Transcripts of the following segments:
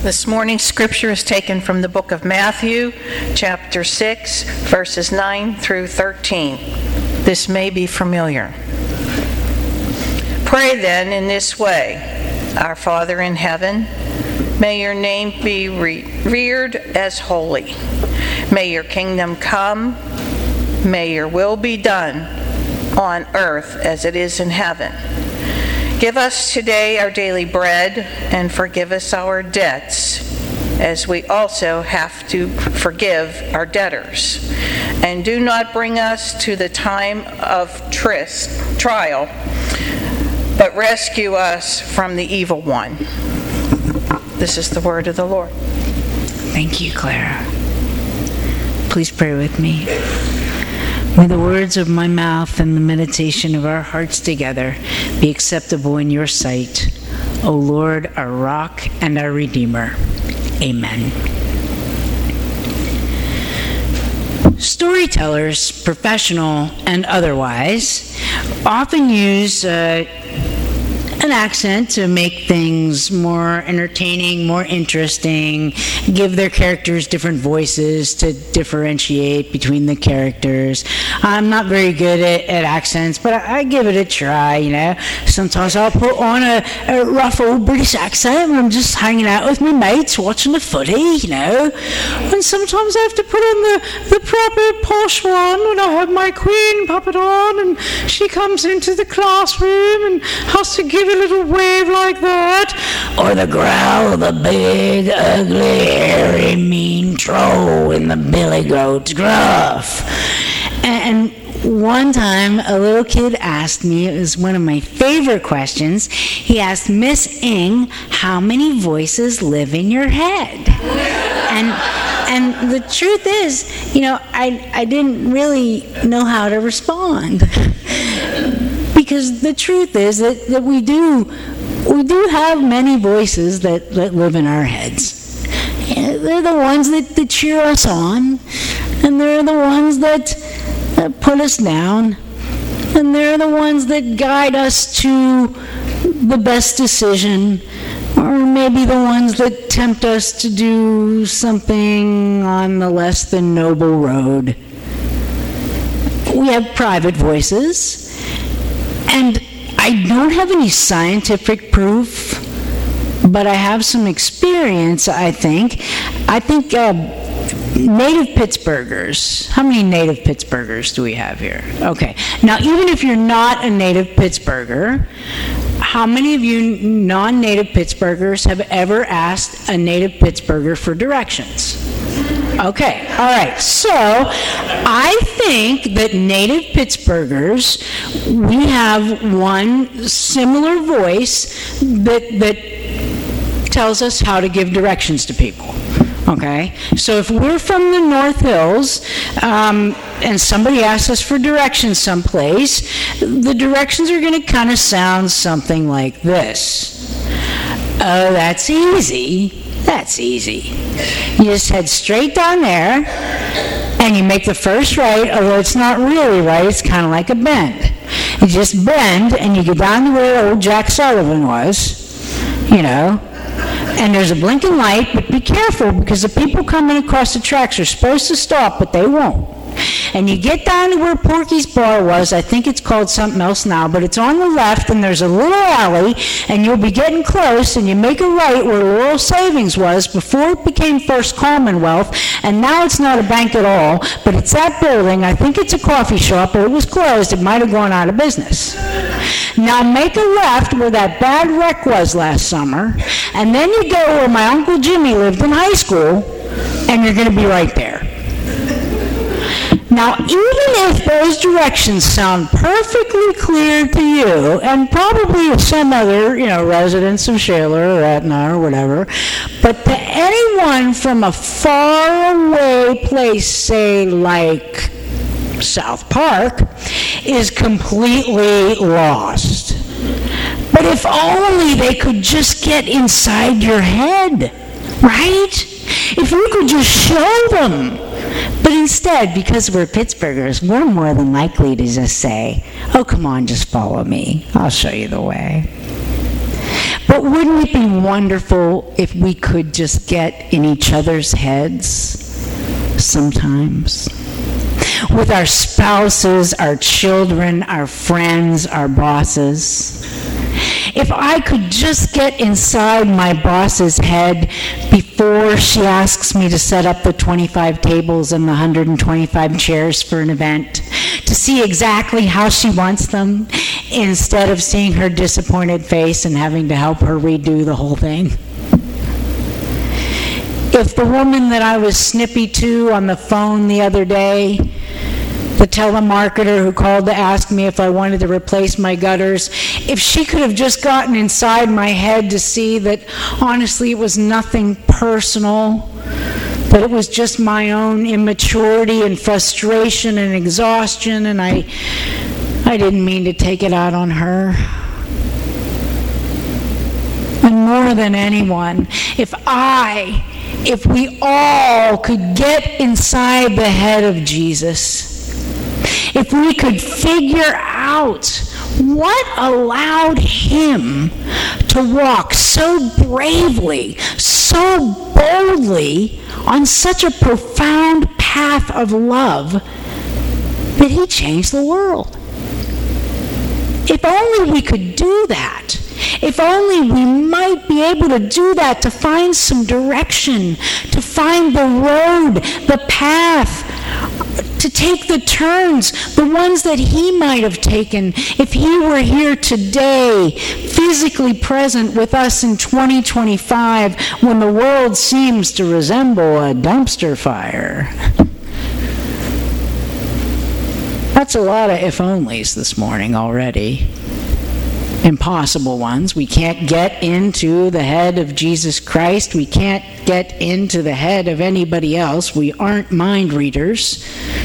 This morning's scripture is taken from the book of Matthew, chapter 6, verses 9 through 13. This may be familiar. Pray then in this way: Our Father in heaven, may your name be revered as holy. May your kingdom come. May your will be done on earth as it is in heaven. Give us today our daily bread, and forgive us our debts, as we also have to forgive our debtors. And do not bring us to the time of trial, but rescue us from the evil one. This is the word of the Lord. Thank you, Clara. Please pray with me. May the words of my mouth and the meditation of our hearts together be acceptable in your sight, O Lord, our rock and our Redeemer. Amen. Storytellers, professional and otherwise, often use an accent to make things more entertaining, more interesting, give their characters different voices to differentiate between the characters. I'm not very good at accents, but I give it a try, you know. Sometimes I'll put on a rough old British accent when I'm just hanging out with my mates watching the footy, you know. And sometimes I have to put on the proper posh one when I have my queen puppet on and she comes into the classroom and has to give a little wave like that, or the growl of the big, ugly, hairy, mean troll in the billy goat's gruff. And one time, a little kid asked me, it was one of my favorite questions, he asked, Miss Ng, how many voices live in your head? And the truth is, you know, I didn't really know how to respond. Because the truth is that we do have many voices that live in our heads. They're the ones that cheer us on, and they're the ones that put us down, and they're the ones that guide us to the best decision, or maybe the ones that tempt us to do something on the less than noble road. We have private voices. And I don't have any scientific proof, but I have some experience, I think. Native Pittsburghers. How many native Pittsburghers do we have here? Okay. Now, even if you're not a native Pittsburgher, how many of you non-native Pittsburghers have ever asked a native Pittsburgher for directions? Okay, all right. So I think that native Pittsburghers, we have one similar voice that tells us how to give directions to people. Okay, so if we're from the North Hills and somebody asks us for directions someplace, the directions are going to kind of sound something like this. Oh, that's easy. That's easy. You just head straight down there, and you make the first right, although it's not really right, it's kind of like a bend. You just bend, and you get down to where old Jack Sullivan was, you know, and there's a blinking light, but be careful, because the people coming across the tracks are supposed to stop, but they won't. And you get down to where Porky's Bar was. I think it's called something else now, but it's on the left, and there's a little alley, and you'll be getting close, and you make a right where Laurel Savings was before it became First Commonwealth, and now it's not a bank at all, but it's that building. I think it's a coffee shop, or it was closed. It might have gone out of business. Now make a left where that bad wreck was last summer, and then you go where my Uncle Jimmy lived in high school, and you're going to be right there. Now, even if those directions sound perfectly clear to you, and probably to some other, you know, residents of Shaler or Etna or whatever, but to anyone from a faraway place, say like South Park, is completely lost. But if only they could just get inside your head, right? If you could just show them. But instead, because we're Pittsburghers, we're more than likely to just say, oh, come on, just follow me. I'll show you the way. But wouldn't it be wonderful if we could just get in each other's heads sometimes? With our spouses, our children, our friends, our bosses. If I could just get inside my boss's head before she asks me to set up the 25 tables and the 125 chairs for an event, to see exactly how she wants them, instead of seeing her disappointed face and having to help her redo the whole thing. If the woman that I was snippy to on the phone the other day, the telemarketer who called to ask me if I wanted to replace my gutters, if she could have just gotten inside my head to see that honestly it was nothing personal, that it was just my own immaturity and frustration and exhaustion, and I didn't mean to take it out on her. And more than anyone, if we all could get inside the head of Jesus, if we could figure out what allowed him to walk so bravely, so boldly on such a profound path of love that he changed the world. If only we could do that. If only we might be able to do that, to find some direction, to find the road, the path, to take the turns, the ones that he might have taken if he were here today, physically present with us in 2025, when the world seems to resemble a dumpster fire. That's a lot of if-onlys this morning already. Impossible ones. We can't get into the head of Jesus Christ. We can't get into the head of anybody else. We aren't mind readers.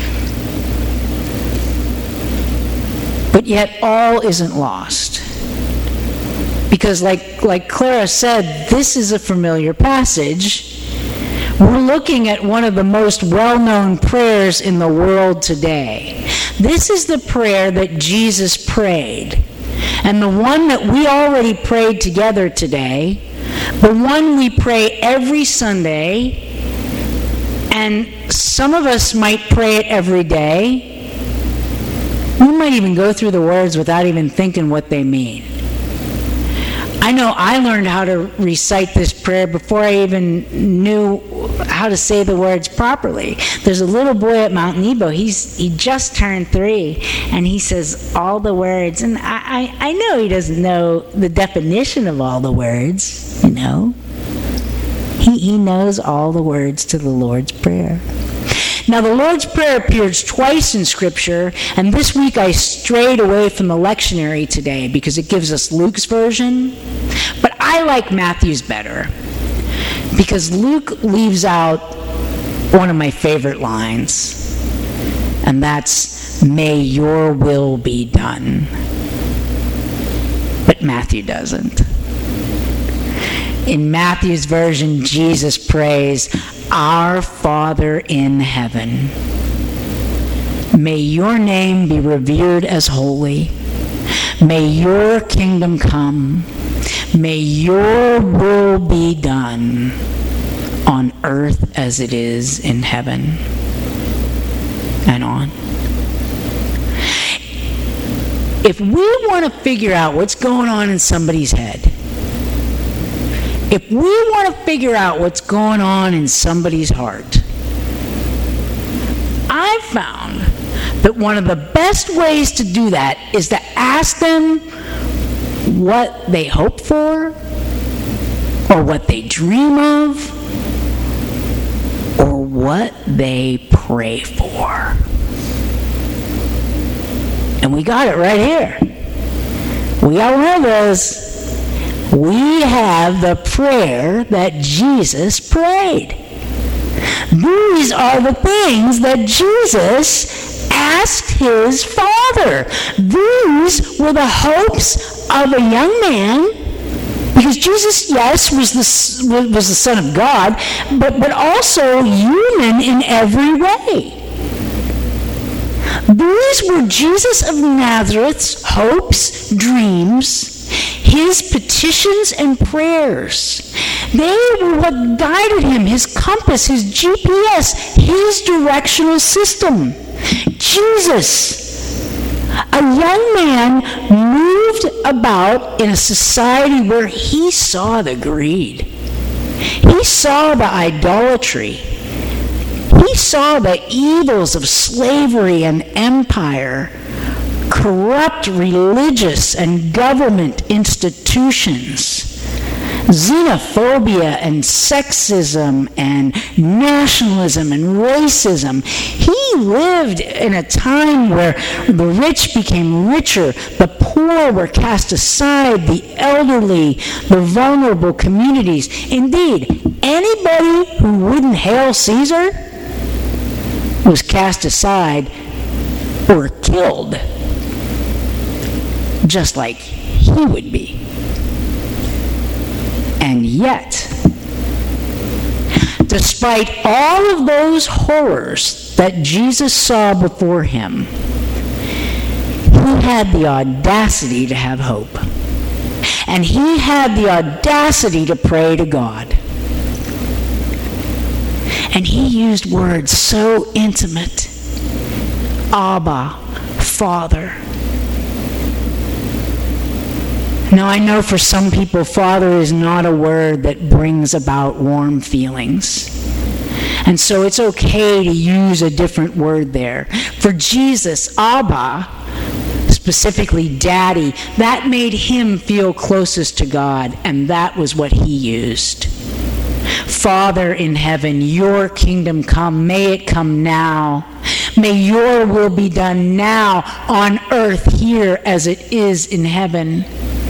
But yet all isn't lost. Because like Clara said, this is a familiar passage. We're looking at one of the most well-known prayers in the world today. This is the prayer that Jesus prayed. And the one that we already prayed together today, the one we pray every Sunday, and some of us might pray it every day. We might even go through the words without even thinking what they mean. I know I learned how to recite this prayer before I even knew how to say the words properly. There's a little boy at Mount Nebo. He just turned 3, and he says all the words. And I know he doesn't know the definition of all the words, you know. He knows all the words to the Lord's Prayer. Now, the Lord's Prayer appears twice in Scripture, and this week I strayed away from the lectionary today because it gives us Luke's version. But I like Matthew's better because Luke leaves out one of my favorite lines, and that's, "May your will be done." But Matthew doesn't. In Matthew's version, Jesus prays, "Our Father in heaven, may your name be revered as holy. May your kingdom come. May your will be done on earth as it is in heaven." And on. If we want to figure out what's going on in somebody's head, if we want to figure out what's going on in somebody's heart, I've found that one of the best ways to do that is to ask them what they hope for, or what they dream of, or what they pray for. And we got it right here. We got one of those. We have the prayer that Jesus prayed. These are the things that Jesus asked his Father. These were the hopes of a young man, because Jesus, yes, was the Son of God, but also human in every way. These were Jesus of Nazareth's hopes, dreams, His petitions and prayers, they were what guided him, his compass, his GPS, his directional system. Jesus, a young man, moved about in a society where he saw the greed. He saw the idolatry. He saw the evils of slavery and empire, corrupt religious and government institutions, xenophobia and sexism and nationalism and racism. He lived in a time where the rich became richer, the poor were cast aside, the elderly, the vulnerable communities. Indeed, anybody who wouldn't hail Caesar was cast aside or killed, just like he would be. And yet, despite all of those horrors that Jesus saw before him, he had the audacity to have hope. And he had the audacity to pray to God. And he used words so intimate. Abba, Father. Now, I know for some people, Father is not a word that brings about warm feelings. And so it's okay to use a different word there. For Jesus, Abba, specifically Daddy, that made him feel closest to God, and that was what he used. Father in heaven, your kingdom come. May it come now. May your will be done now on earth here as it is in heaven.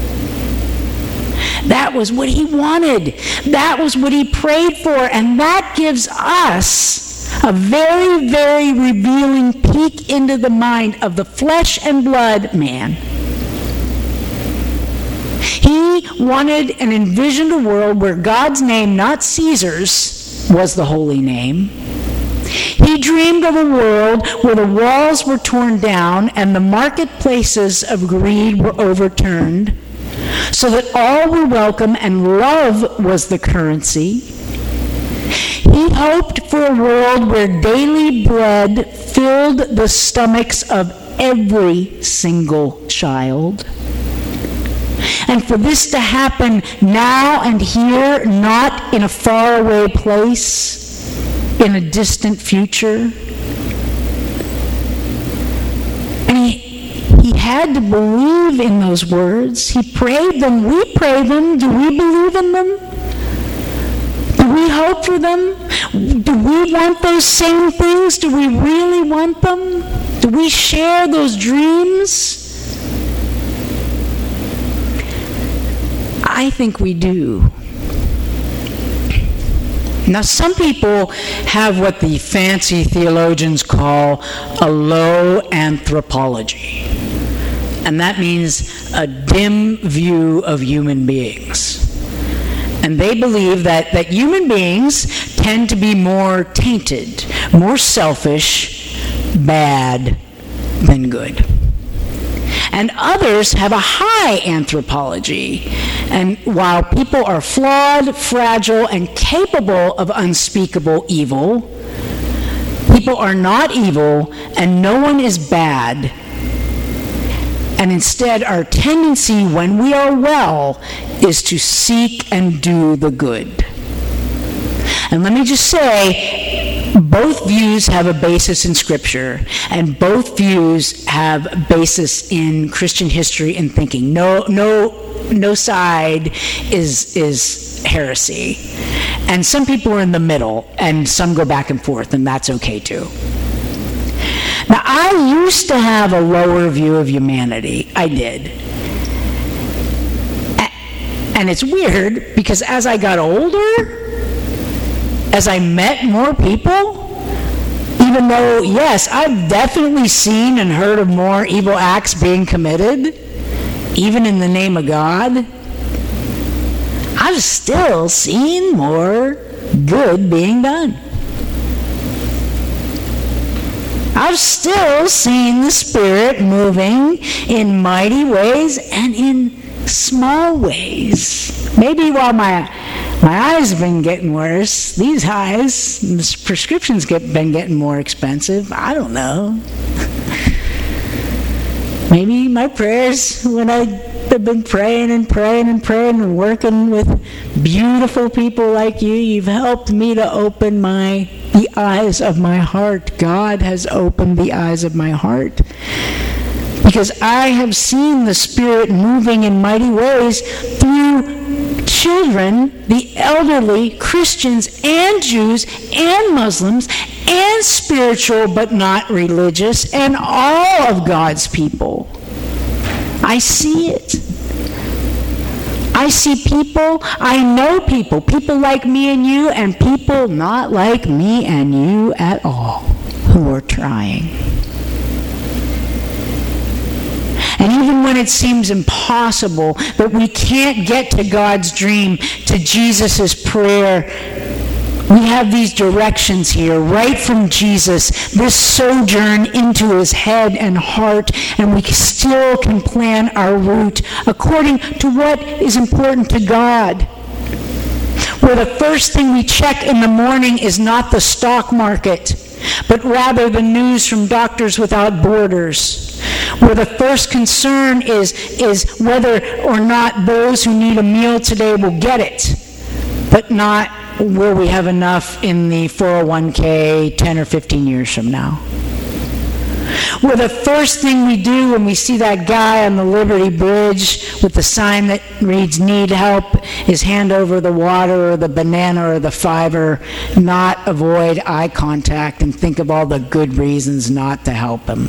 That was what he wanted. That was what he prayed for. And that gives us a very, very revealing peek into the mind of the flesh and blood man. He wanted and envisioned a world where God's name, not Caesar's, was the holy name. He dreamed of a world where the walls were torn down and the marketplaces of greed were overturned, so that all were welcome and love was the currency. He hoped for a world where daily bread filled the stomachs of every single child. And for this to happen now and here, not in a faraway place, in a distant future. And he had to believe in those words. He prayed them. We pray them. Do we believe in them? Do we hope for them? Do we want those same things? Do we really want them? Do we share those dreams? I think we do. Now, some people have what the fancy theologians call a low anthropology. And that means a dim view of human beings. And they believe that human beings tend to be more tainted, more selfish, bad than good. And others have a high anthropology. And while people are flawed, fragile, and capable of unspeakable evil, people are not evil, and no one is bad. And instead, our tendency when we are well is to seek and do the good. And let me just say, both views have a basis in Scripture, and both views have a basis in Christian history and thinking. No side is heresy. And some people are in the middle, and some go back and forth, and that's okay too. Now, I used to have a lower view of humanity. I did. And it's weird, because as I got older, as I met more people, even though, yes, I've definitely seen and heard of more evil acts being committed, even in the name of God, I've still seen more good being done. I've still seen the Spirit moving in mighty ways and in small ways. Maybe while my eyes have been getting worse, these highs, the prescriptions been getting more expensive. I don't know. Maybe my prayers, when I've been praying and working with beautiful people like you, you've helped me to open the eyes of my heart. God has opened the eyes of my heart. Because I have seen the Spirit moving in mighty ways through children, the elderly, Christians and Jews and Muslims and spiritual but not religious, and all of God's people. I see it. I see people, I know people like me and you, and people not like me and you at all, who are trying. And even when it seems impossible that we can't get to God's dream, to Jesus' prayer, we have these directions here, right from Jesus, this sojourn into his head and heart, and we still can plan our route according to what is important to God. Where the first thing we check in the morning is not the stock market, but rather the news from Doctors Without Borders. Where the first concern is whether or not those who need a meal today will get it, but not will we have enough in the 401k 10 or 15 years from now. Where the first thing we do when we see that guy on the Liberty Bridge with the sign that reads "Need help" is hand over the water or the banana or the fiver, not avoid eye contact and think of all the good reasons not to help him.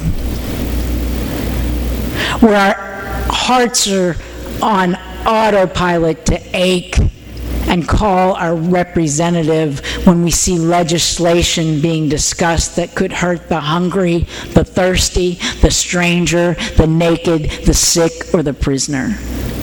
Where our hearts are on autopilot to ache and call our representative when we see legislation being discussed that could hurt the hungry, the thirsty, the stranger, the naked, the sick, or the prisoner.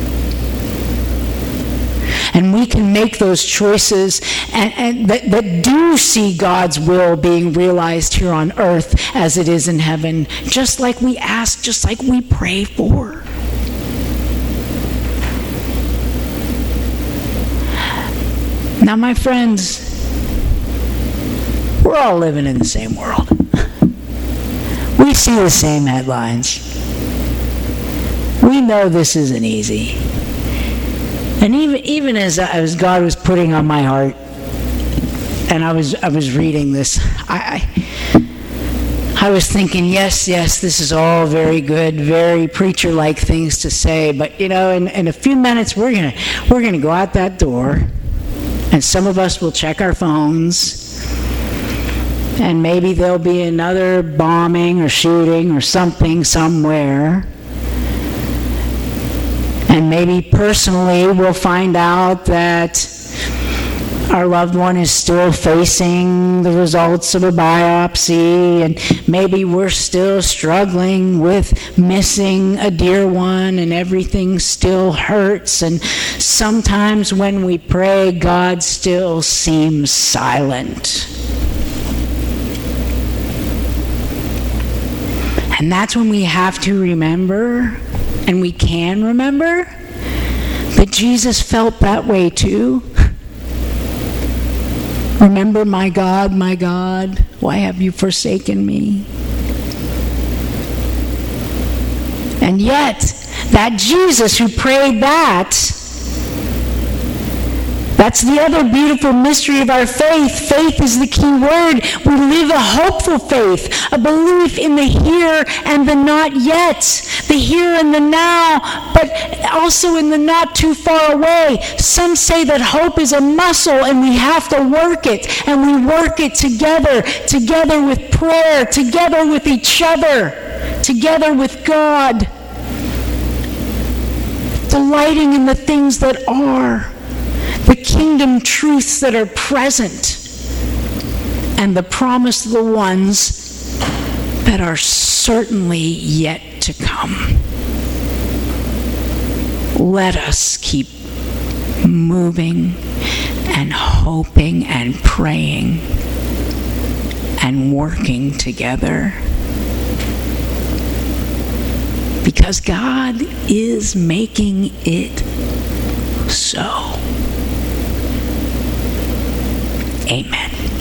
And we can make those choices and that do see God's will being realized here on earth as it is in heaven, just like we ask, just like we pray for. Now, my friends, we're all living in the same world. We see the same headlines. We know this isn't easy. And even as God was putting on my heart, and I was reading this, I was thinking, yes, this is all very good, very preacher-like things to say, but in a few minutes we're gonna go out that door. And some of us will check our phones, and maybe there'll be another bombing or shooting or something somewhere. And maybe personally we'll find out that our loved one is still facing the results of a biopsy, and maybe we're still struggling with missing a dear one, and everything still hurts. And sometimes when we pray, God still seems silent. And that's when we have to remember, and we can remember, that Jesus felt that way too. Remember, my God, why have you forsaken me? And yet, that Jesus who prayed that's the other beautiful mystery of our faith. Faith is the key word. We live a hopeful faith, a belief in the here and the not yet, the here and the now, but also in the not too far away. Some say that hope is a muscle and we have to work it, and we work it together with prayer, together with each other, together with God, delighting in the things that are, the kingdom truths that are present, and the promise of the ones that are certainly yet to come. Let us keep moving and hoping and praying and working together, because God is making it so. Amen.